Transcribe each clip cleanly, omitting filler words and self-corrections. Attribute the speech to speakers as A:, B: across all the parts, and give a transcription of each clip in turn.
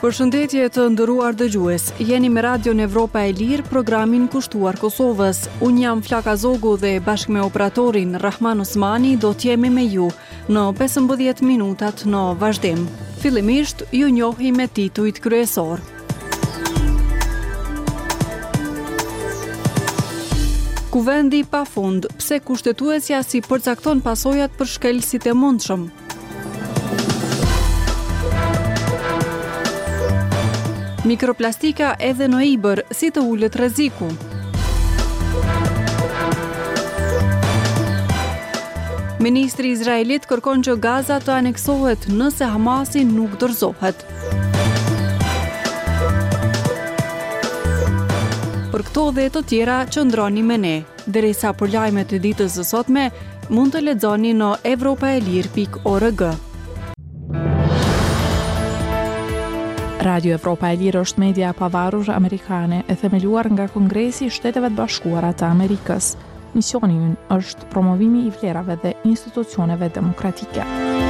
A: Përshëndetje të nderuar dëgjues. Jeni me Radion Evropa e Lirë, programin kushtuar Kosovës. Unë jam Flaka Zogu dhe bashkë me operatorin Rahman Osmani do t'jemi me ju në 15 minutat në vazhdim. Fillimisht ju njohi me titujt kryesor. Kuvendi pafund, pse kushtetuesja si përcakton pasojat për shkelësit e mundshëm. Mikroplastika edhe në Ibër, si të ulët rreziku. Ministri izraelit kërkon që Gaza të aneksohet nëse Hamasi nuk dorëzohet. Për këto dhe të tjera qëndroni me ne, derisa për lajmet e ditës së sotme mund të lexoni në europaelir.org.
B: Radio Evropa e Lirë është media e pavarur amerikane e themeluar nga Kongresi i Shteteve të Bashkuara të Amerikës. Misioni i ynë është promovimi i vlerave dhe institucioneve demokratike.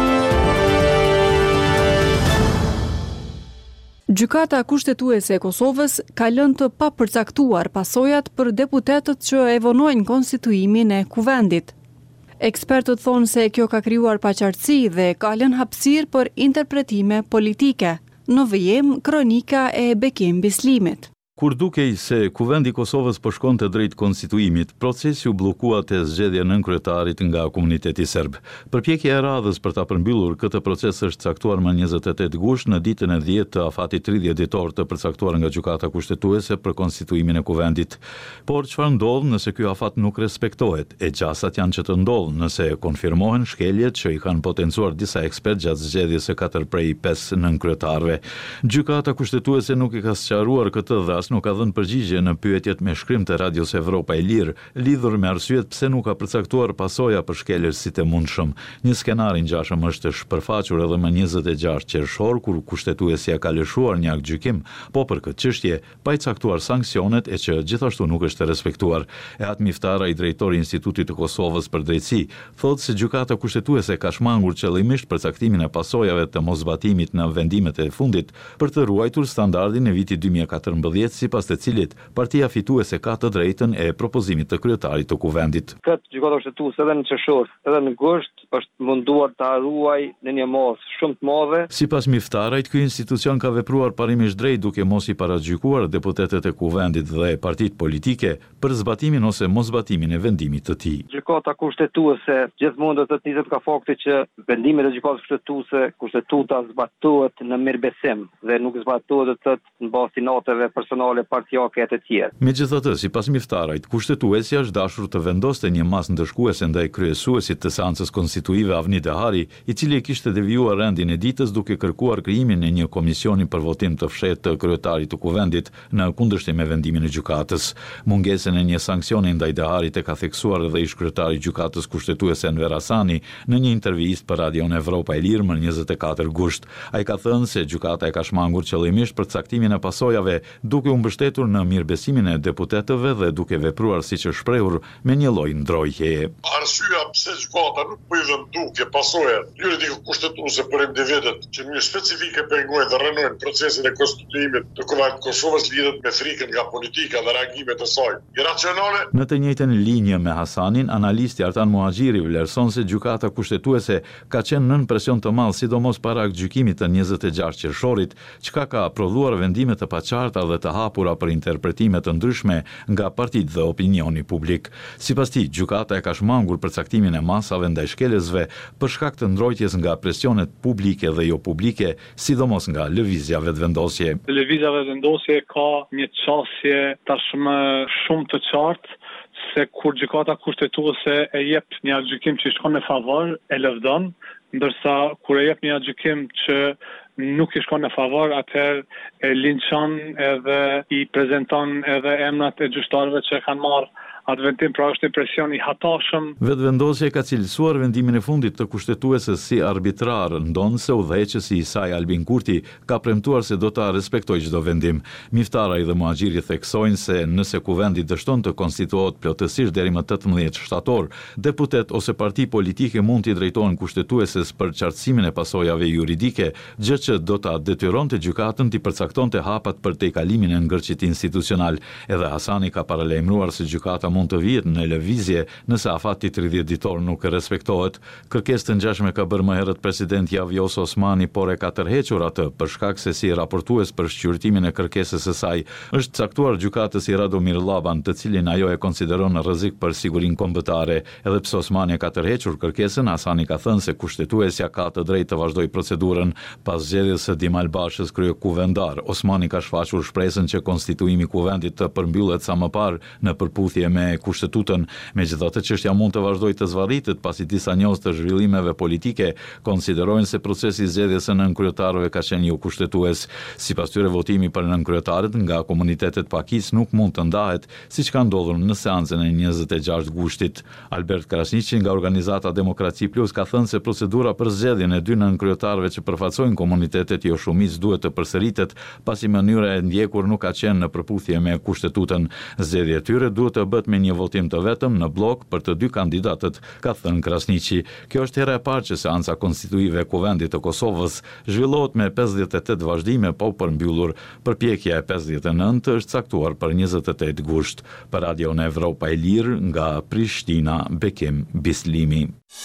A: Gjykata kushtetuese e Kosovës ka lënë të papërcaktuar pasojat për deputetët që e vonojnë konstituimin e kuvendit. Ekspertët thonë se kjo ka krijuar paqartësi dhe ka lënë hapësirë për interpretime politike. Në vijim, kronika e Bekim Bislimit.
C: Kur dukej se Kuvendi i Kosovës po shkonte drejt konstituimit, procesi u bllokua te zgjedhja nën kryetarit nga komuniteti serb. Përpjekja e radhës për ta përmbyllur këtë proces është caktuar më 28 gusht në ditën e 10 të afatit 30 ditor të përcaktuar nga Gjykata Kushtetuese për konstituimin e kuvendit. Por çfarë ndodh nëse ky afat nuk respektohet? E gjasat janë që të ndodh nëse konfirmohen shkeljet që i kanë potencuar disa ekspertë gjatë zgjedhjes së 4 prej 5 nën kryetarëve. Gjykata Kushtetuese nuk i ka sqaruar këtë dhe nuk ka dhënë përgjigje në pyetjet me shkrim të Radios Evropa e Lirë, lidhur me arsyet pse nuk ka përcaktuar pasoja për shkelësit e mundshëm. Një skenar i ngjashëm është shpërfaqur edhe më 26 qershor, kur kushtetuesja ka lëshuar një akt gjykim, po për këtë çështje pa i caktuar sanksionet e që gjithashtu nuk është respektuar. Eat Miftara, i drejtori i Institutit të Kosovës për Drejtësi, thotë se Gjykata Kushtetuese ka shmangur qëllimisht përcaktimin e pasojave të mosbatimit në vendimet e fundit për të ruajtur standardin e vitit 2014, sipas të cilit partia fituese ka të drejtën e propozimit të kryetarit të kuvendit.
D: Këtë Gjykata Kushtetuese edhe në qershor, edhe në gusht është munduar ta ruaj në një mos shumë të madhe.
C: Sipas Miftarajt, ky institucion ka vepruar parimisht drejt duke mos i paragjykuar deputetët e kuvendit dhe partitë politike për zbatimin ose mosbatimin e vendimit të tij.
D: Gjykata Kushtetuese gjithmonë do të niset nga fakti që vendimet e Gjykatës Kushtetuese, kushtetuta zbatohet në mirëbesim dhe nuk zbatohet në bazë notave personale partijake e të tjerë.
C: Megjithatë, sipas Miftarajt, kushtetuesja është dashur të vendoste një masë ndëshkuese ndaj kryesuesit të seancës konstituive Avni Dehari, i cili kishte devijuar rendin e ditës duke kërkuar krijimin e një komisioni për votim të fshehtë të kryetarit të kuvendit në kundërshtim me vendimin e gjykatës. Mungesën e një sanksioni ndaj Deharit e ka theksuar edhe ish kryetari i gjykatës kushtetuese Enver Hasani në një intervistë për Radion Evropa e Lirë më 24 gusht. Ai ka thënë se gjykata e ka shmangur qëllimisht për caktimin e pasojave, duke u mbështetur në mirëbesimin e deputetëve dhe duke vepruar siç është shprehur me një lloj ndrojtjeje.
E: Arsyeja pse gjykata nuk po i dhën duke pasojat juridike kushtetuese për individët që në një specifike pengojnë dhe rënojnë procesin e konstituimit të Kuvendit të Kosovës lidhet me frikën nga politika dhe reagimet e saj iracionale.
C: Në të njëjtën linjë me Hasanin, analisti Artan Muhaxhiri vlerëson se Gjykata Kushtetuese ka qenë nën presion të madh, sidomos para gjykimit të 26 qershorit, çka ka prodhuar vendime të paqarta dhe të hapura për interpretime të ndryshme nga partitë dhe opinioni publik. Sipas tij, gjykata e ka shmangur përcaktimin e masave ndaj shkelësve për shkak të ndrojtjes nga presionet publike dhe jo publike, sidomos nga lëvizja vetëvendosje.
F: Lëvizja vetëvendosje ka një çështje tashmë shumë të qartë se kur Gjykata Kushtetuese e jep një gjykim që shkon në favor, e lëvdon, ndërsa kur e jep një gjykim që nuk i shkon në favor, atëherë e linçon edhe i prezanton edhe emrat e gjyqtarëve që kanë marrë Atë vendim pra është një presion I hatashëm.
C: Vetëvendosja ka cilësuar vendimin e fundit të kushtetueses si arbitrar, ndonë se udhëheqësi I saj Albin Kurti ka premtuar se do ta respektojë çdo vendim. Miftara dhe muaxhiri theksojnë se nëse kuvendi dështon të konstituohet plotësisht deri më 18 shtator, deputet ose parti politike mund t'i drejtohen kushtetueses për qartësimin e pasojave juridike, gjë që do ta detyronte gjykatën t'i përcaktonte hapat për tejkalimin e ngërçit institucional. Edhe Hasani ka paralajmëruar se gjykata mund të vihet në lëvizje nëse afati 30 ditor nuk respektohet. Kërkesë të ngjashme ka bërë më herët presidenti Vjosa Osmani, por e ka tërhequr atë për shkak se si raportues për shqyrtimin e kërkesës së saj është caktuar gjykatës I Radomir Llaban, të cilin ajo e konsideron rrezik për sigurinë kombëtare. Edhe pse Osmani ka tërhequr kërkesën, Hasani ka thënë se kushtetuesja ka të drejtë të vazhdojë procedurën pas zgjedhjes së Dim Albashës kryekuvendar. Osmani ka shfaqur shpresën që konstituimi I kuvendit të përmbyllet sa më parë në përputhje me kushtetutën. Megjithatë, çështja mund të vazhdojë të zvarritet pasi disa njohës të zhvillimeve politike konsiderojnë se procesi I zgjedhjes së nënkryetarëve ka qenë jo kushtetues. Sipas tyre, votimi për nënkryetarët nga komunitetet pakis nuk mund të ndahet, siç ka ndodhur në seancën e 26 gushtit. Albert Krasniqi nga organizata Demokraci Plus ka thënë se procedura për zgjedhjen e 2 nënkryetarëve që përfaqësojnë komunitetet jo shumicë duhet të përsëritet, pasi mënyra e ndjekur nuk ka qenë në përputhje me kushtetutën. Zgjedhja e tyre duhet të bëhet me një votim të vetëm në blok për të 2 kandidatët, ka thënë Krasniqi. Kjo është hera e parë që seanca konstituive e Kuvendit të Kosovës zhvillohet me 58 vazhdime pa u përmbyllur. Përpjekja e 59 është caktuar për 28 gusht. Për Radio në Evropa e Lirë nga Prishtina, Bekim Bislimi.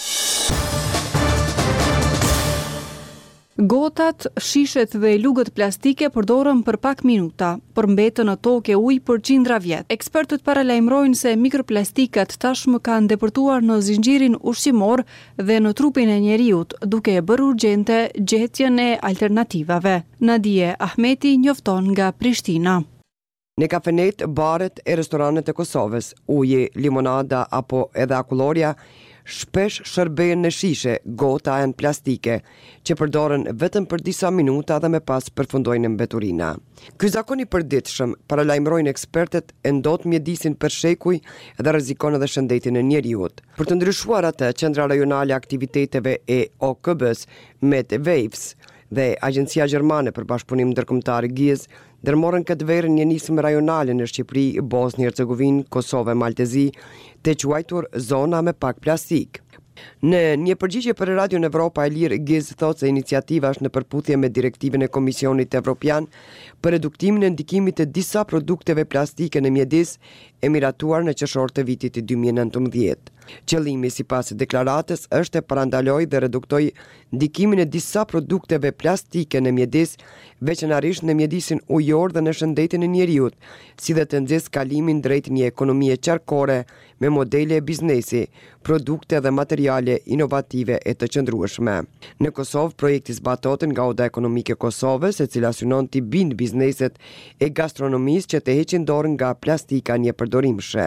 A: Gotat, shishet dhe lugët plastike përdoren për pak minuta, por mbeten në tokë e ujë për qindra vjet. Ekspertët paralajmërojnë se mikroplastikat tashmë kanë depërtuar në zinxhirin ushqimor dhe në trupin e njeriut, duke e bërë urgjente gjetjen e alternativave. Nadije Ahmeti njofton nga Prishtina.
G: Në kafenet, baret e restoranet e Kosovës, uji, limonada apo edhe akulloria shpesh shërben në shishe, gota e në plastike, që përdoren vetëm për disa minuta dhe me pas përfundojnë në mbeturina. Ky zakon I përditshëm, paralajmërojnë ekspertet, e ndot mjedisin për shekuj dhe rrezikon edhe shëndetin e njeriut. Për të ndryshuar atë, Qendra Rajonale e Aktiviteteve e OKB-s Med Waves dhe Agjencia Gjermane për Bashkëpunim Ndërkombëtar GIZ dërmorën këtë verë një nismë rajonale në Shqipëri, Bosnjë Hercegovinë, Kosovë e Maltezi, të quajtur zona me pak plastik. Në një përgjigje për Radio në Evropa e Lirë, GIZ thotë se iniciativa është në përputhje me direktivën e Komisionit Evropian për reduktimin e ndikimit të disa produkteve plastike në mjedis e miratuar në qershor të vitit 2019. Qëllimi sipas deklaratës është të parandalojë dhe reduktoj ndikimin e disa produkteve plastike në mjedis, veçanërisht në mjedisin ujor dhe në shëndetin e njeriut, si dhe të nxjerrë kalimin drejt një ekonomie qarkore me modele e biznesi, produkte dhe materiale inovative e të qëndrueshme. Në Kosovë, projekti zbatohet nga Oda Ekonomike e Kosovës, e cila synon t'i bindë bizneset e gastronomisë që të heqin dorë nga plastika një përdorimshme.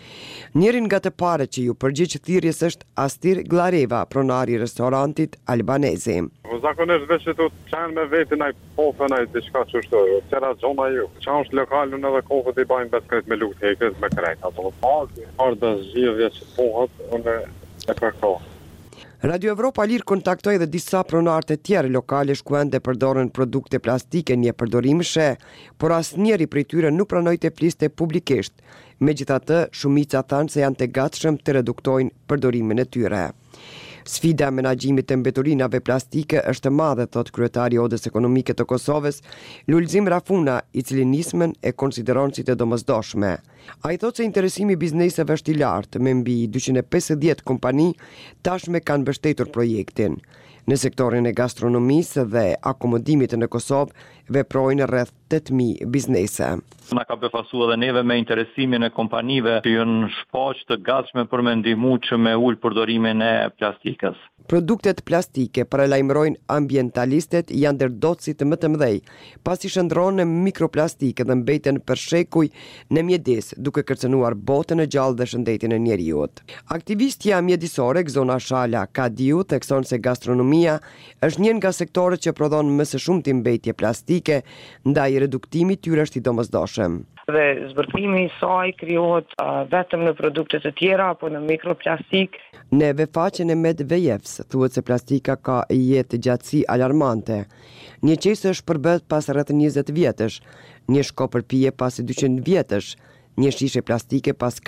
G: Njërin nga të pare që ju përgjigj thirrjes është Astir Glareva, pronari I restorantit albanezi.
H: Zakonisht veç që të qenë me vetin ai kofën ai diçka çështë, çera zona ju. Çan është lokalun edhe kofët I bajnë beskret me lukë hekës me krejt ato. Ardha zgjidhja që pohat unë e kërkoj.
G: Radio Evropa Lirë kontaktoi edhe disa pronarë të tjerë lokale shkuende përdoren produkte plastike një përdorimshme, por asnjëri prej tyre nuk pranoi të fliste publikisht. Megjithatë, shumica thanë se janë të gatshëm të reduktojnë përdorimin e tyre. Sfida e menaxhimit të mbeturinave plastike është e madhe, thot kryetari I Odës Ekonomike të Kosovës, Lulzim Rafuna, I cili nismën e konsideron si të domosdoshme. Ai thot se interesimi I bizneseve është I lartë, me mbi 250 kompani tashme kanë mbështetur projektin. Në sektorin e gastronomisë dhe akomodimit në Kosovë veprojnë rreth 8.000 biznese.
I: Na ka befasu edhe neve me interesimin e kompanive që janë shfaq të gatshme për me ndihmu që me ul përdorimin e plastikës.
G: Produktet plastike, paralajmërojnë ambientalistët, janë ndër dotësit më të mëdhej, pasi shndrohen në mikroplastike dhe mbeten për shekuj në mjedis, duke kërcënuar botën e gjallë dhe shëndetin e njeriut. Aktivistja mjedisore Gzona Shala Kadiu thekson se gastronomia është një nga sektorët që prodhon më së shumti mbetje plastike, ndaj reduktimit tyre është I domosdoshëm.
J: dhe zbërthimi i saj krijohet vetëm në produkte të tjera apo në mikroplastik.
G: Në vefaqen e Medvejevs thuhet se plastika ka jetë gjatësi alarmante. Një qesë është përbët pas rreth 20 vjetësh, një shko përpije pas 200 vjetësh, një shishe plastike pas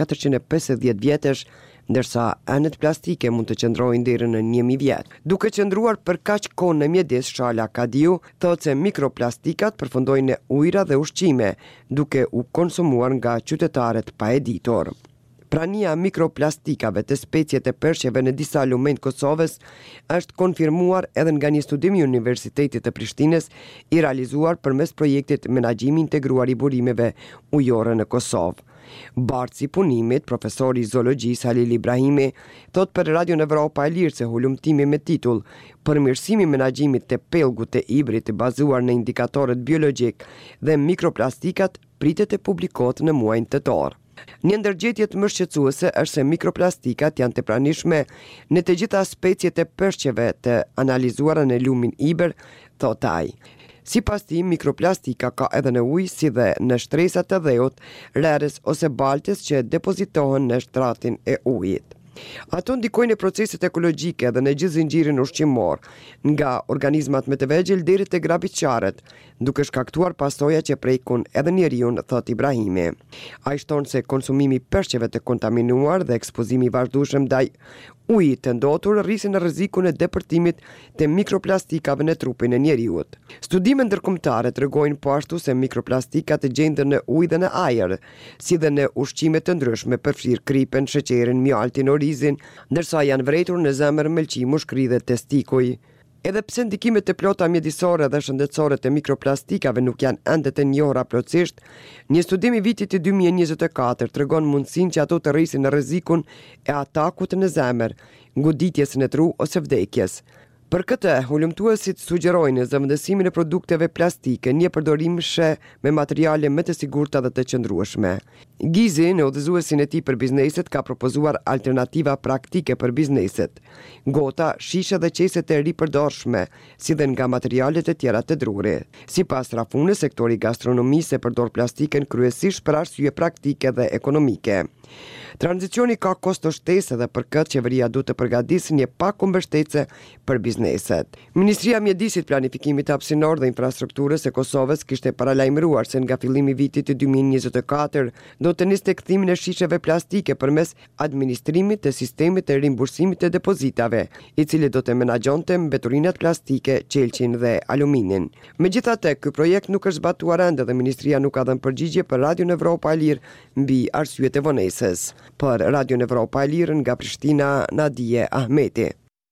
G: 450 vjetësh, ndërsa enet plastike mund të qëndrojnë deri në 1000 vjet. Duke qëndruar për kaq kohë në mjedis, Shala Kadiu thotë se mikroplastikat përfundojnë në ujëra dhe ushqime, duke u konsumuar nga qytetarët pa e ditur. Prania mikroplastikave të speciet e përshjeve në disa lumen të Kosovës është konfirmuar edhe nga një studim i Universitetit të Prishtinës i realizuar përmes projektit Menaxhimi Integruar i Burimeve ujore në Kosovë. Bartësi punimit, profesori i zoologjisë Halil Ibrahimi, thot për Radio Evropa e Lirë se hulumtimi me titull Përmirësimi i menaxhimit të pellgut të ibrit bazuar në indikatorët biologjik dhe mikroplastikat pritet të publikohet në muajin tetor. Një ndërgjetje më shqetësuese është se mikroplastikat janë të pranishme në të gjitha speciet e peshqeve të analizuara në lumin ibër, thot ai. Sipas tij, mikroplastika ka edhe në ujë si dhe në shtresat të dheut, rerës ose baltës që depozitohen në shtratin e ujit. Ato ndikojnë në proceset ekologjike dhe në gjithë zinxhirin ushqimor, nga organizmat më të vegjël deri te grabiçarët, duke shkaktuar pasoja që prekun edhe njeriu, thot Ibrahimi. Ai shton se konsumimi i peshqeve të kontaminuar dhe ekspozimi i vazhdueshëm ndaj ujit të ndotur rrisin në rrezikun e depërtimit të mikroplastikave në trupin e njeriut. Studime ndërkombëtare tregojnë po ashtu se mikroplastikat gjenden në ujë dhe në ajër, si dhe në ushqime të ndryshme, përfshirë kripen, sheqerin, mjaltin, orizin, ndërsa janë vretur në zemër, melqi, mushkëri dhe testikuj. Edhe pse ndikimet të plota mjedisore dhe shëndetësore të mikroplastikave nuk janë ende të njohura plotësisht, një studim i vitit 2024 tregon mundësinë që ato të rrisin në rrezikun e atakut në zemër, goditjes në tru ose vdekjes. Për këtë, hulumtuesit sugjerojnë zëvendësimin e produkteve plastike, një përdorim me materiale më të sigurta dhe të qëndrueshme. Gizi, në udhëzuesin e tij për bizneset, ka propozuar alternativa praktike për bizneset. Gota, shishe dhe qeset e ripërdorshme, si dhe nga materialet e tjera të druri. Sipas Rafunës, sektori i gastronomisë e përdor plastiken kryesisht për arsye praktike dhe ekonomike. Tranzicioni ka kosto shtesë dhe për këtë qeveria duhet të përgatisë një pakun mbështetëse për bizneset. Ministria e Mjedisit, Planifikimit Hapësinor dhe Infrastrukturës e Kosovës kishte paralajmëruar se nga fillimi i vitit 2024 do të nisë kthimin e shisheve plastike përmes administrimit të sistemit të rimbursimit të depozitave, i cili do të menaxhonte mbeturinat plastike, qelçin dhe aluminin. Megjithatë, ky projekt nuk është zbatuar ende dhe ministria nuk ka dhënë përgjigje për Radio Evropa e Lirë mbi arsyet e vonesës. Për Radio Evropa e Lirë nga Prishtina, Nadije Ahmeti.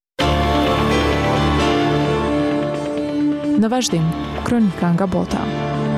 B: Në vazhdim, kronika nga bota.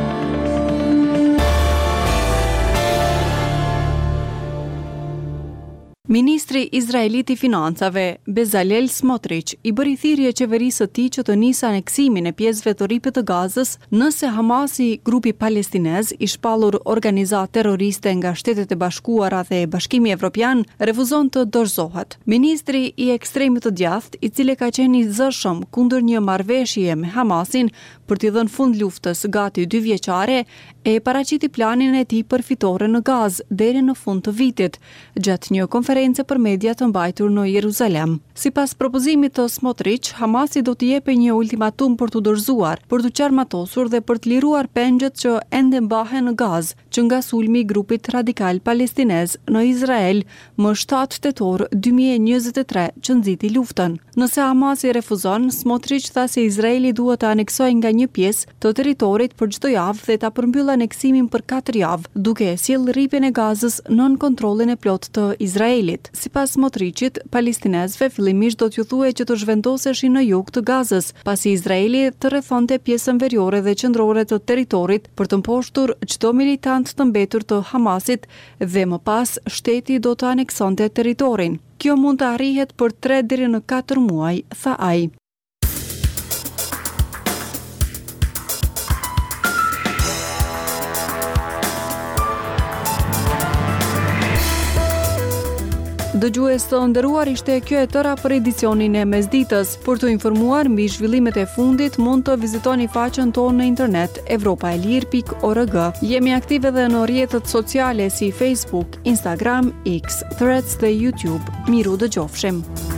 A: Ministri Izraelit i Financave, Bezalel Smotrich, i bëri thirrje qeverisë së tij që të nisë aneksimin e pjesëve të rripe të Gazës nëse Hamasi, grupi palestinez i shpallur organizatë terroriste nga Shtetet e Bashkuara dhe Bashkimi Evropian, refuzon të dorëzohet. Ministri i ekstremit të djathtë, i cili ka qenë i zëshëm kundër një marrëveshje me Hamasin për t'i dhënë fund luftës gati 2 vjeçare, e paraqiti planin e tij për fitore në Gazë deri në fund të vitit, gjatë një konference për media të mbajtur në Jeruzalem. Sipas propozimit të Smotrich, Hamasi do të jepë një ultimatum për të dorëzuar, për të qarmatosur dhe për të liruar pengjet që ende mbahen në Gazë, që nga sulmi i grupit radikal palestinez në Izrael më 7 tetor 2023 që nxiti luftën. Nëse Hamasi refuzon, Smotrich tha se Izraeli duhet të aneksojë nga një pjesë të territorit për çdo javë dhe ta përmbyllë aneksimin për 4 javë, duke sjellë rripjen e Gazës nën kontrollin e plot të Izraelit. Sipas Smotrichit, palestinezëve fillimisht do t'ju thuhej që të zhvendoseshin në jug të Gazës, pasi Izraeli të rrethonte pjesën veriore dhe qendrore të territorit për të mposhtur çdo militant të mbetur të Hamasit dhe më pas shteti do të aneksonte territorin. Kjo mund të arrihet për 3 deri në 4 muaj, tha ai. Dëgjues të nderuar, ishte kjo e tëra për edicionin e mesditës. Për të informuar mbi zhvillimet e fundit, mund të vizitoni faqen tonë në internet evropaelir.org. Jemi aktive edhe në rrjetet sociale si Facebook, Instagram, X, Threads dhe YouTube. Miru dëgjofshim.